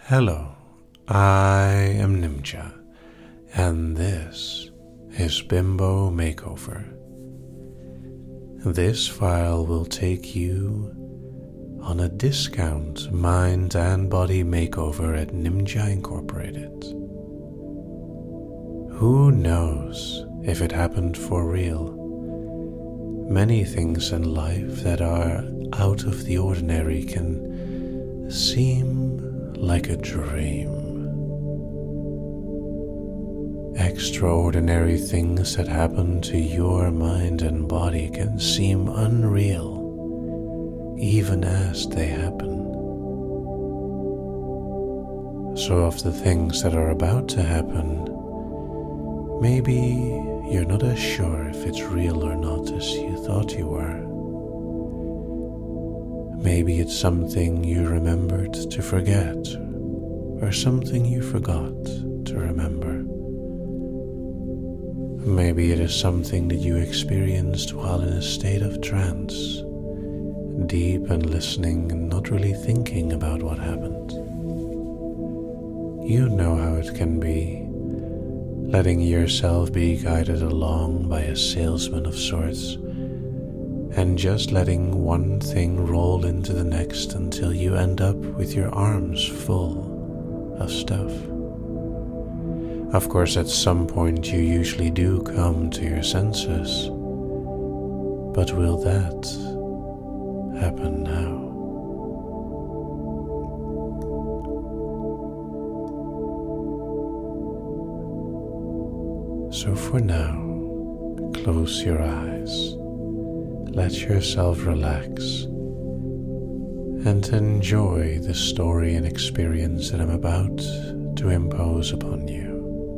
Hello, I am Nimja, and this is Bimbo Makeover. This file will take you on a discount mind and body makeover at Nimja Incorporated. Who knows if it happened for real? Many things in life that are out of the ordinary can seem like a dream. Extraordinary things that happen to your mind and body can seem unreal, even as they happen. So of the things that are about to happen, maybe you're not as sure if it's real or not as you thought you were. Maybe it's something you remembered to forget, or something you forgot to remember. Maybe it is something that you experienced while in a state of trance, deep and listening and not really thinking about what happened. You know how it can be, letting yourself be guided along by a salesman of sorts, and just letting one thing roll into the next until you end up with your arms full of stuff. Of course, at some point you usually do come to your senses, but will that happen now? So for now, close your eyes. Let yourself relax and enjoy the story and experience that I'm about to impose upon you.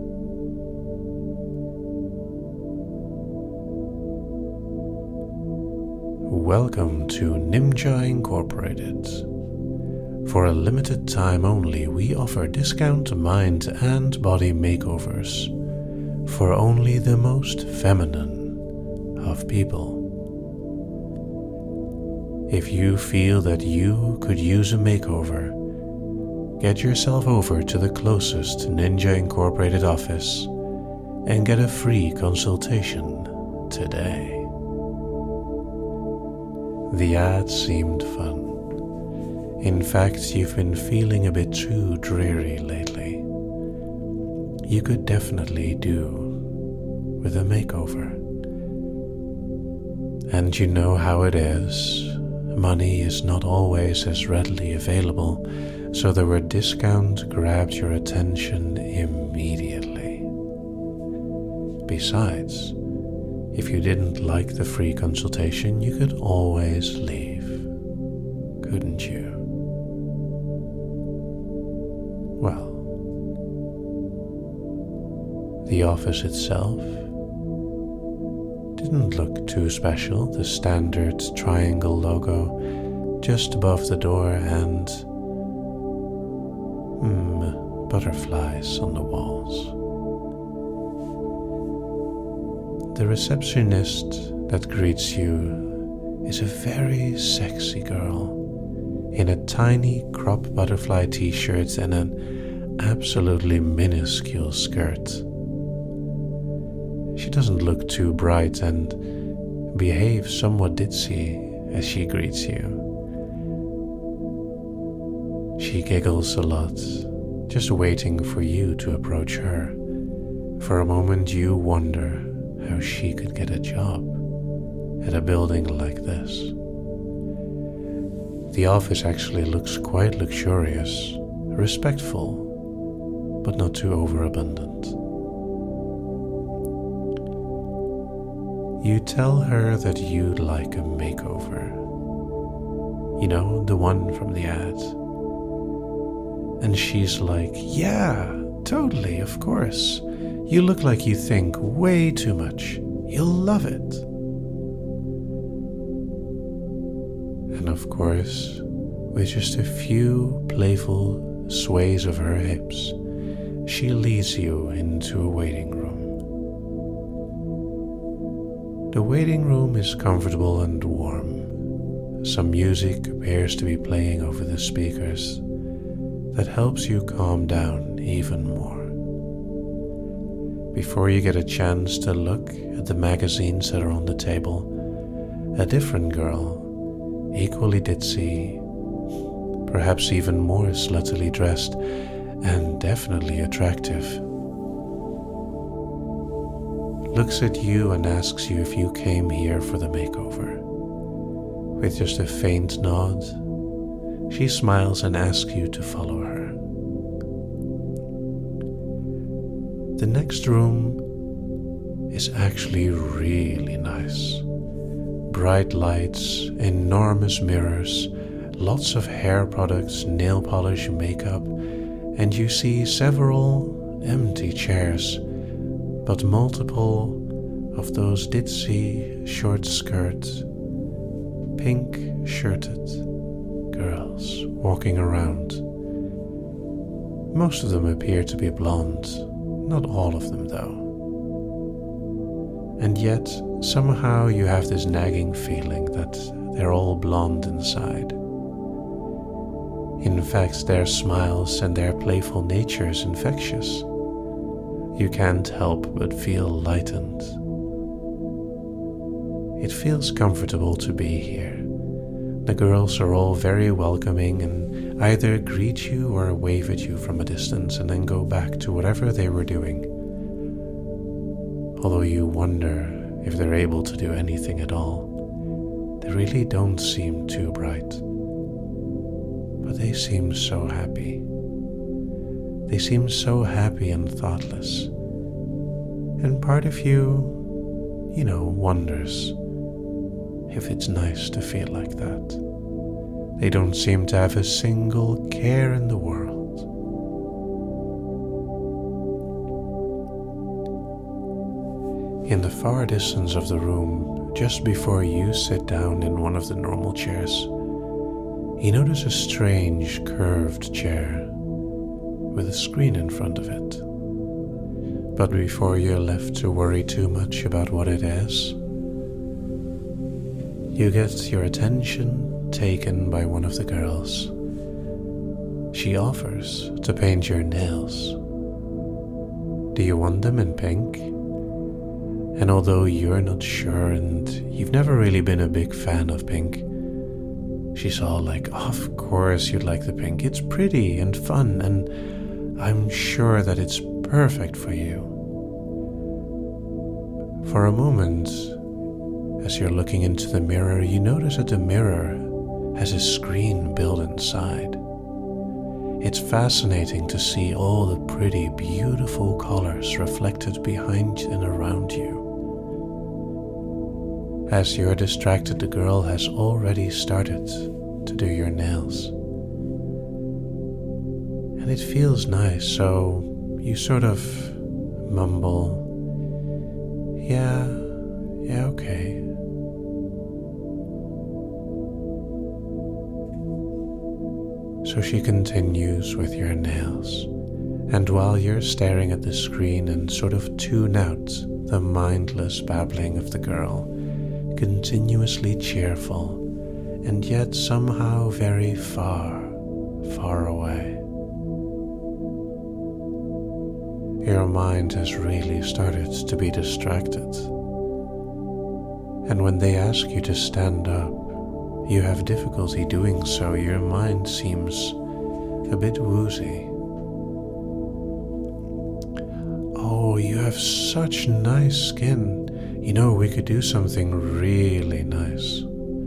Welcome to Nimja Incorporated. For a limited time only, we offer discount mind and body makeovers for only the most feminine of people. If you feel that you could use a makeover, get yourself over to the closest Ninja Incorporated office and get a free consultation today. The ad seemed fun. In fact, you've been feeling a bit too dreary lately. You could definitely do with a makeover. And you know how it is. Money is not always as readily available, so the word discount grabbed your attention immediately. Besides, if you didn't like the free consultation, you could always leave, couldn't you? Well, the office itself didn't look too special. The standard triangle logo just above the door and butterflies on the walls. The receptionist that greets you is a very sexy girl in a tiny crop butterfly t-shirt and an absolutely minuscule skirt. She doesn't look too bright and behaves somewhat ditzy as she greets you. She giggles a lot, just waiting for you to approach her. For a moment you wonder how she could get a job at a building like this. The office actually looks quite luxurious, respectful, but not too overabundant. You tell her that you'd like a makeover. You know, the one from the ad. And she's like, yeah, totally, of course. You look like you think way too much. You'll love it. And of course, with just a few playful sways of her hips, she leads you into a waiting room. The waiting room is comfortable and warm. Some music appears to be playing over the speakers. that helps you calm down even more. Before you get a chance to look at the magazines that are on the table, a different girl, equally ditzy, perhaps even more sluttily dressed, and definitely attractive, looks at you and asks you if you came here for the makeover. With just a faint nod, she smiles and asks you to follow her. The next room is actually really nice. Bright lights, enormous mirrors, lots of hair products, nail polish, makeup, and you see several empty chairs, but multiple of those ditzy, short-skirt, pink-shirted girls walking around. Most of them appear to be blonde, not all of them though. And yet, somehow you have this nagging feeling that they're all blonde inside. In fact, their smiles and their playful nature is infectious. You can't help but feel lightened. It feels comfortable to be here. The girls are all very welcoming and either greet you or wave at you from a distance and then go back to whatever they were doing. Although you wonder if they're able to do anything at all. They really don't seem too bright. But they seem so happy. They seem so happy and thoughtless. And part of you, wonders if it's nice to feel like that. They don't seem to have a single care in the world. In the far distance of the room, just before you sit down in one of the normal chairs, you notice a strange curved chair with a screen in front of it. But before you're left to worry too much about what it is, you get your attention taken by one of the girls. She offers to paint your nails. Do you want them in pink? And although you're not sure and you've never really been a big fan of pink, she's all like, of course you'd like the pink. It's pretty and fun, and I'm sure that it's perfect for you. For a moment, as you're looking into the mirror, you notice that the mirror has a screen built inside. It's fascinating to see all the pretty, beautiful colors reflected behind and around you. As you're distracted, the girl has already started to do your nails. And it feels nice, so you sort of mumble, yeah, okay. So she continues with your nails, and while you're staring at the screen and sort of tune out the mindless babbling of the girl, continuously cheerful, and yet somehow very far, far away. Your mind has really started to be distracted. And when they ask you to stand up, you have difficulty doing so. Your mind seems a bit woozy. Oh, you have such nice skin. We could do something really nice.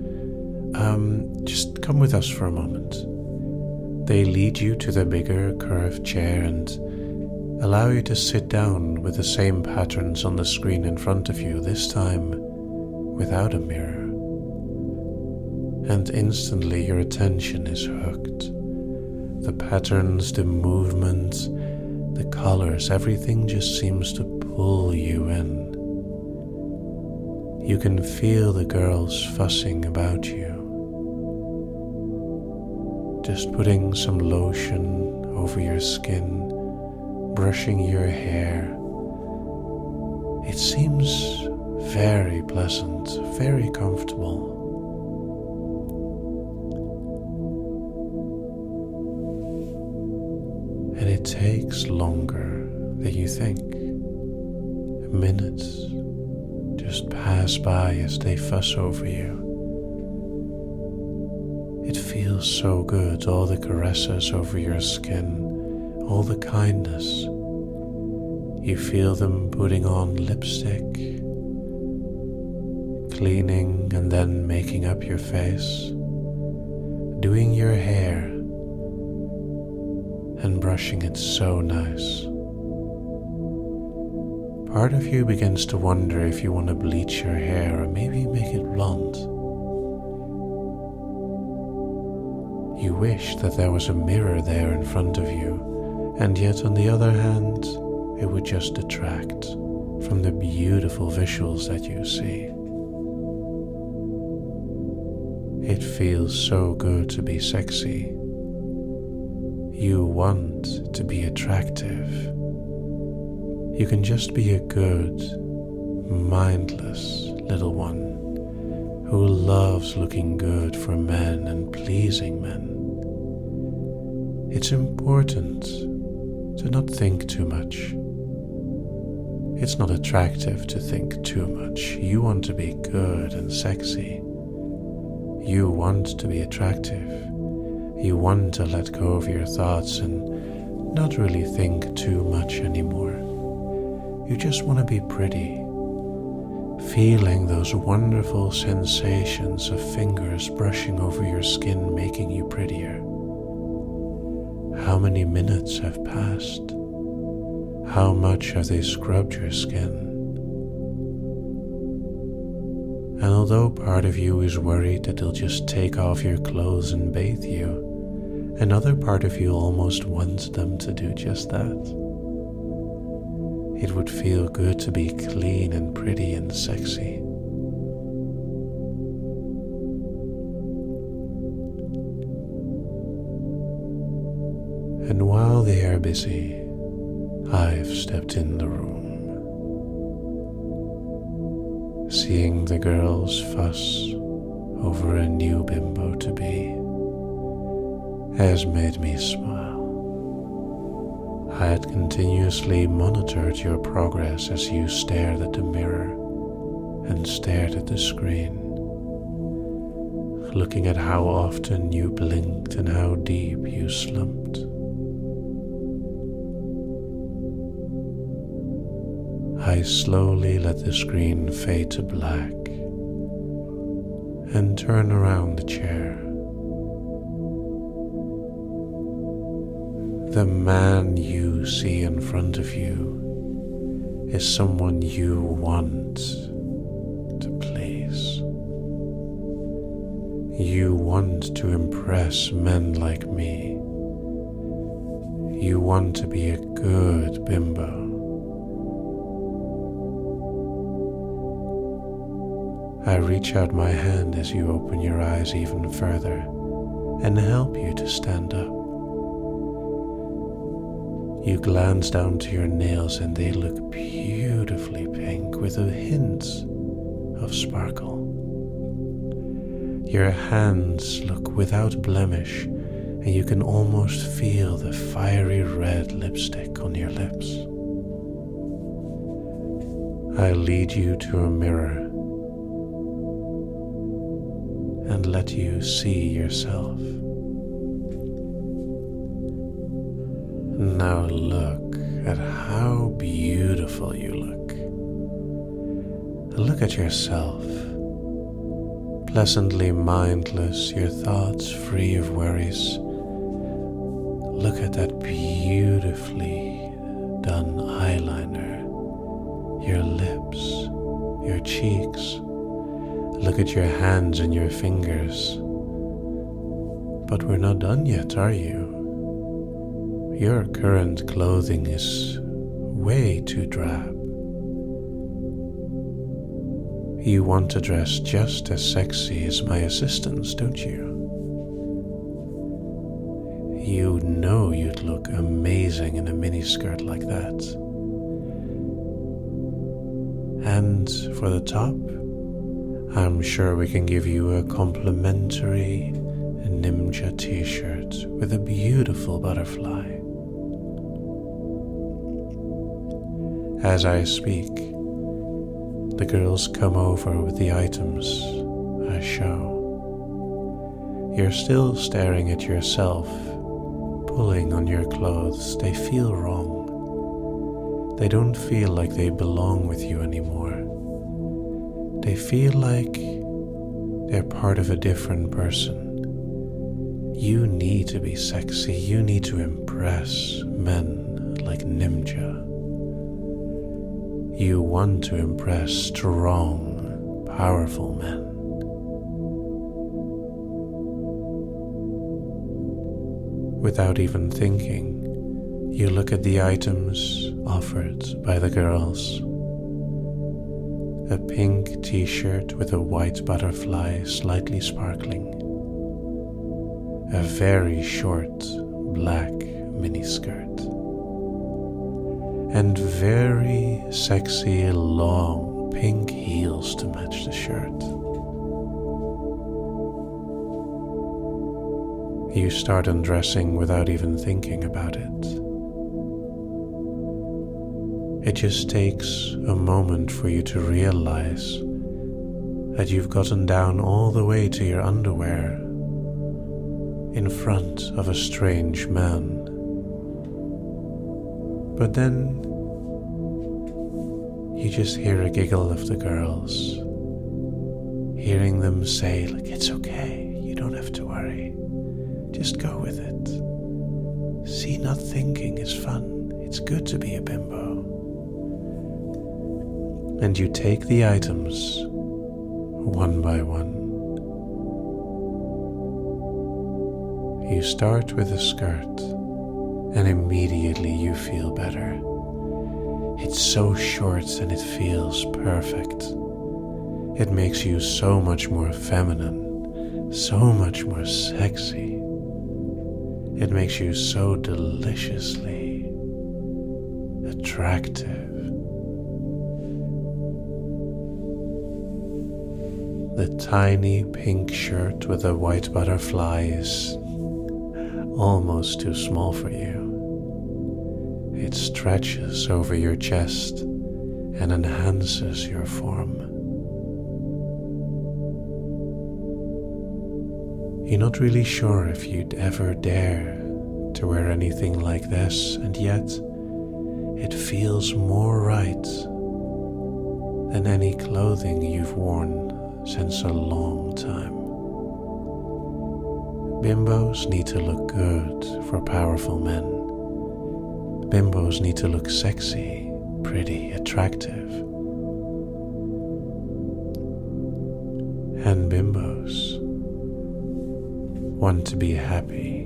Just come with us for a moment. They lead you to the bigger curved chair and allow you to sit down with the same patterns on the screen in front of you, this time without a mirror. And instantly your attention is hooked. The patterns, the movement, the colors, everything just seems to pull you in. You can feel the girls fussing about you. Just putting some lotion over your skin, brushing your hair. It seems very pleasant, very comfortable. it takes longer than you think. Minutes just pass by as they fuss over you. It feels so good, all the caresses over your skin, all the kindness. You feel them putting on lipstick, cleaning and then making up your face, doing your hair and brushing it so nice. Part of you begins to wonder if you want to bleach your hair or maybe make it blonde. You wish that there was a mirror there in front of you, and yet on the other hand, it would just detract from the beautiful visuals that you see. It feels so good to be sexy. You want to be attractive. You can just be a good, mindless little one who loves looking good for men and pleasing men. It's important to not think too much. It's not attractive to think too much. You want to be good and sexy. You want to be attractive. You want to let go of your thoughts and not really think too much anymore. You just want to be pretty, feeling those wonderful sensations of fingers brushing over your skin, making you prettier. How many minutes have passed? How much have they scrubbed your skin? And although part of you is worried that they'll just take off your clothes and bathe you, another part of you almost wants them to do just that. It would feel good to be clean and pretty and sexy. And while they are busy, I've stepped in the room. Seeing the girls fuss over a new bimbo to be has made me smile. I had continuously monitored your progress as you stared at the mirror and stared at the screen, looking at how often you blinked and how deep you slumped. I slowly let the screen fade to black and turn around the chair. The man you see in front of you is someone you want to please. You want to impress men like me. You want to be a good bimbo. I reach out my hand as you open your eyes even further and help you to stand up. You glance down to your nails and they look beautifully pink with a hint of sparkle. Your hands look without blemish and you can almost feel the fiery red lipstick on your lips. I lead you to a mirror and let you see yourself. Now look at how beautiful you look. Look at yourself, pleasantly mindless, your thoughts free of worries. Look at that beautifully done eyeliner, your lips, your cheeks. Look at your hands and your fingers. But we're not done yet, are you? Your current clothing is way too drab. You want to dress just as sexy as my assistants, don't you? You know you'd look amazing in a miniskirt like that. And for the top, I'm sure we can give you a complimentary Ninja t-shirt with a beautiful butterfly. As I speak, the girls come over with the items I show. You're still staring at yourself, pulling on your clothes. They feel wrong. They don't feel like they belong with you anymore. They feel like they're part of a different person. You need to be sexy. You need to impress men like Nimja. You want to impress strong, powerful men. Without even thinking, you look at the items offered by the girls. A pink t-shirt with a white butterfly slightly sparkling. A very short black miniskirt. And very sexy long pink heels to match the shirt. You start undressing without even thinking about it. It just takes a moment for you to realize that you've gotten down all the way to your underwear in front of a strange man. But then you just hear a giggle of the girls, hearing them say, like, it's okay, you don't have to worry, just go with it. See, not thinking is fun, it's good to be a bimbo. And you take the items one by one. You start with a skirt, and immediately you feel better. It's so short and it feels perfect. It makes you so much more feminine, so much more sexy. It makes you so deliciously attractive. The tiny pink shirt with a white butterfly is almost too small for you. It stretches over your chest and enhances your form. You're not really sure if you'd ever dare to wear anything like this, and yet it feels more right than any clothing you've worn since a long time. Bimbos need to look good for powerful men. Bimbos need to look sexy, pretty, attractive. And bimbos want to be happy.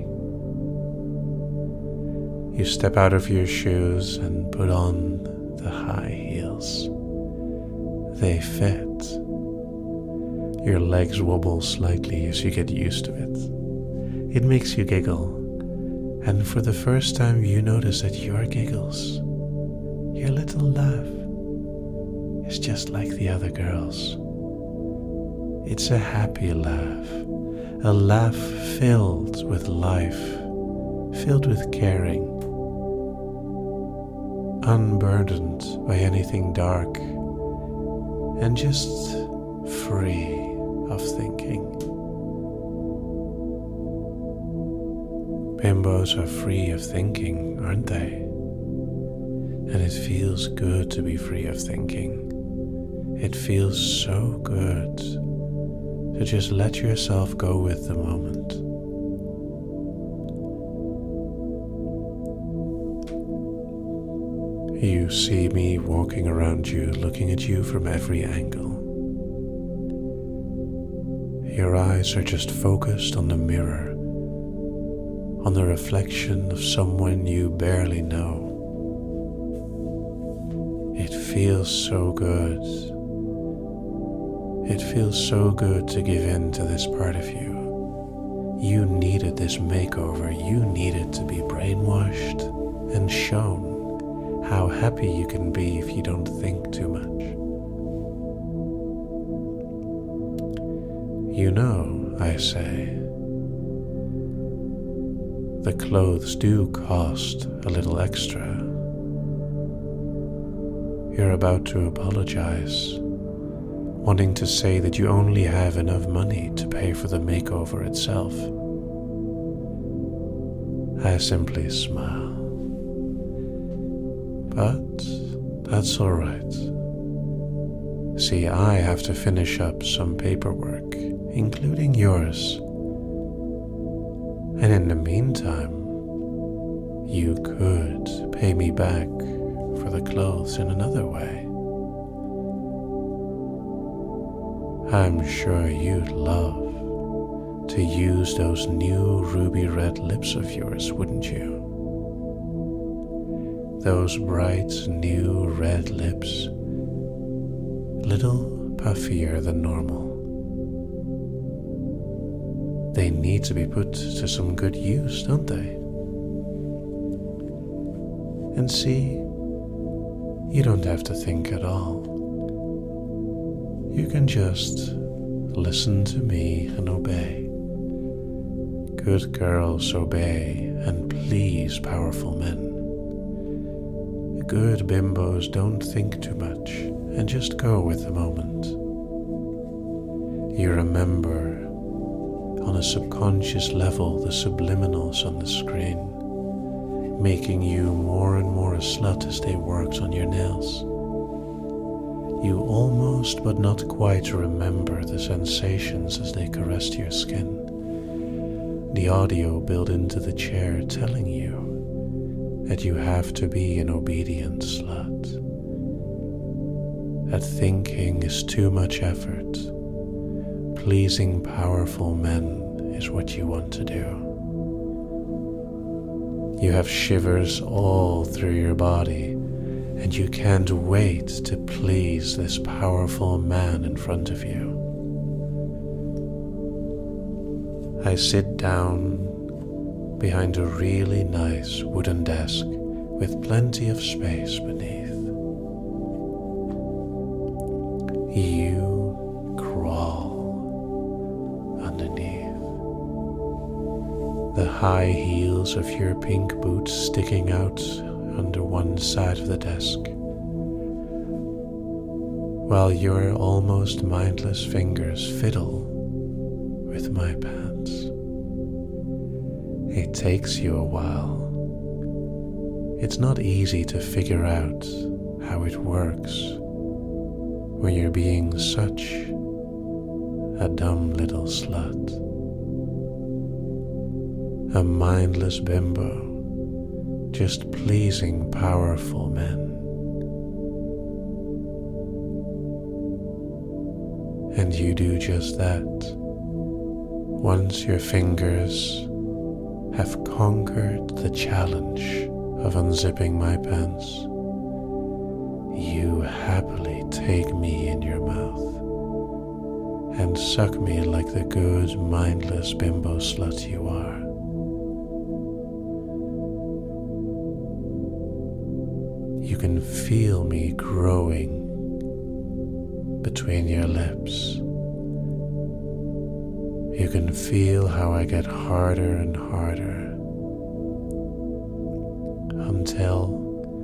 You step out of your shoes and put on the high heels. They fit. Your legs wobble slightly as you get used to it. It makes you giggle, and for the first time you notice that your giggles, your little laugh, is just like the other girls. It's a happy laugh, a laugh filled with life, filled with caring, unburdened by anything dark, and just free of thinking. Bimbos are free of thinking, aren't they? And it feels good to be free of thinking. It feels so good to just let yourself go with the moment. You see me walking around you, looking at you from every angle. Your eyes are just focused on the mirror, on the reflection of someone you barely know. It feels so good. It feels so good to give in to this part of you. You needed this makeover. You needed to be brainwashed and shown how happy you can be if you don't think too much. You know, I say, the clothes do cost a little extra. You're about to apologize, wanting to say that you only have enough money to pay for the makeover itself. I simply smile. But that's all right. See, I have to finish up some paperwork, including yours. And in the meantime, you could pay me back for the clothes in another way. I'm sure you'd love to use those new ruby red lips of yours, wouldn't you? Those bright new red lips, little puffier than normal. They need to be put to some good use, don't they? And see, you don't have to think at all. You can just listen to me and obey. Good girls obey and please powerful men. Good bimbos don't think too much and just go with the moment. You remember on a subconscious level the subliminals on the screen, making you more and more a slut as they worked on your nails. You almost but not quite remember the sensations as they caressed your skin. The audio built into the chair telling you that you have to be an obedient slut. That thinking is too much effort. Pleasing powerful men is what you want to do. You have shivers all through your body, and you can't wait to please this powerful man in front of you. I sit down behind a really nice wooden desk with plenty of space beneath. You crawl underneath. The high heels of your pink boots sticking out under one side of the desk, while your almost mindless fingers fiddle with my pants. It takes you a while. It's not easy to figure out how it works when you're being such a dumb little slut. A mindless bimbo, just pleasing powerful men. And you do just that once your fingers have conquered the challenge of unzipping my pants. You happily take me in your mouth and suck me like the good, mindless bimbo slut you are. You can feel me growing between your lips. You can feel how I get harder and harder until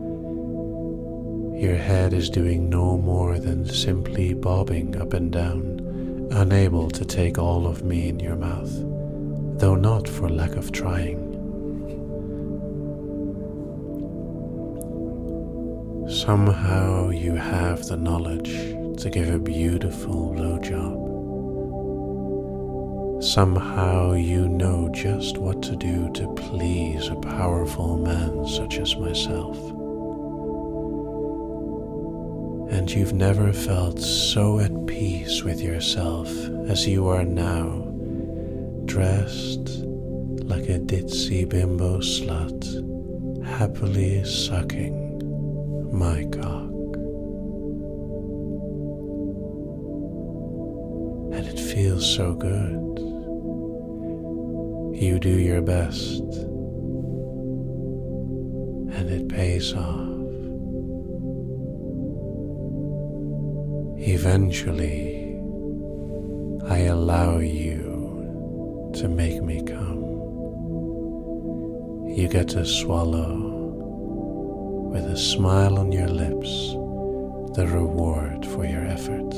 your head is doing no more than simply bobbing up and down, unable to take all of me in your mouth, though not for lack of trying. Somehow you have the knowledge to give a beautiful blowjob. Somehow you know just what to do to please a powerful man such as myself. And you've never felt so at peace with yourself as you are now, dressed like a ditzy bimbo slut, happily sucking my cock. And it feels so good. You do your best, and it pays off. Eventually, I allow you to make me come. You get to swallow with a smile on your lips the reward for your effort.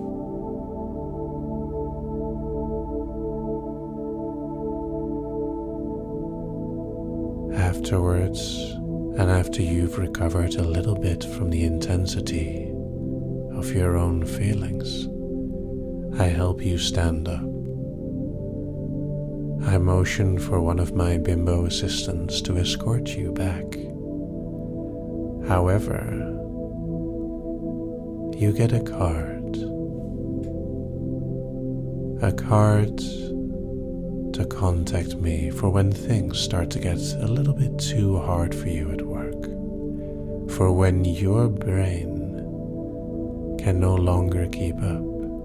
Afterwards, and after you've recovered a little bit from the intensity of your own feelings, I help you stand up. I motion for one of my bimbo assistants to escort you back. However, you get a card. A card to contact me for when things start to get a little bit too hard for you at work. For when your brain can no longer keep up.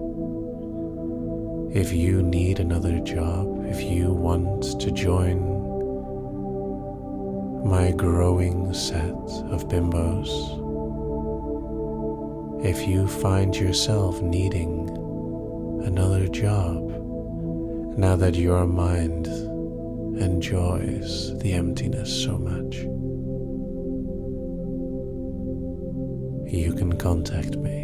If you need another job, if you want to join my growing set of bimbos, if you find yourself needing another job now that your mind enjoys the emptiness so much, you can contact me.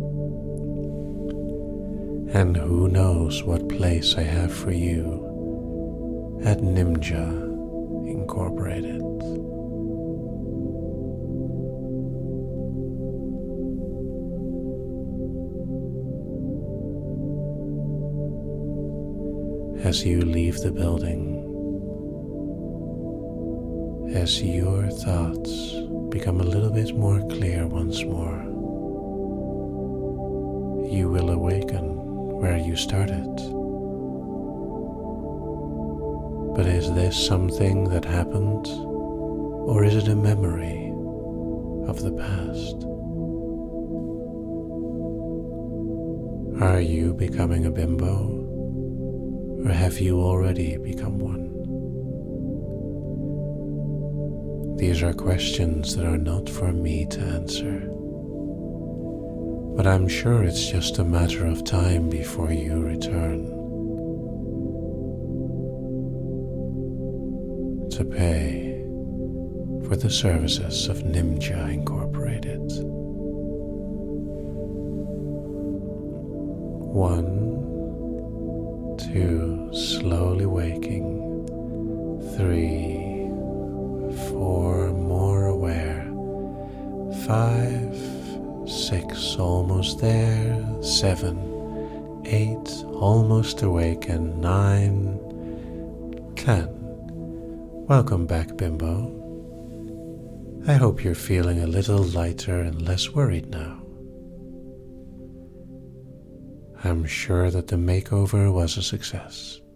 And who knows what place I have for you at Nimja Incorporated. As you leave the building, as your thoughts become a little bit more clear once more, you will awaken where you started. But is this something that happened, or is it a memory of the past? Are you becoming a bimbo, or have you already become one? These are questions that are not for me to answer. But I'm sure it's just a matter of time before you return to pay for the services of Nimja Incorporated. 1, 2, slowly waking. 3, 4, more aware. 5, 6, almost there. 7, 8, almost awake. And 9, 10. Welcome back, Bimbo. I hope you're feeling a little lighter and less worried now. I'm sure that the makeover was a success.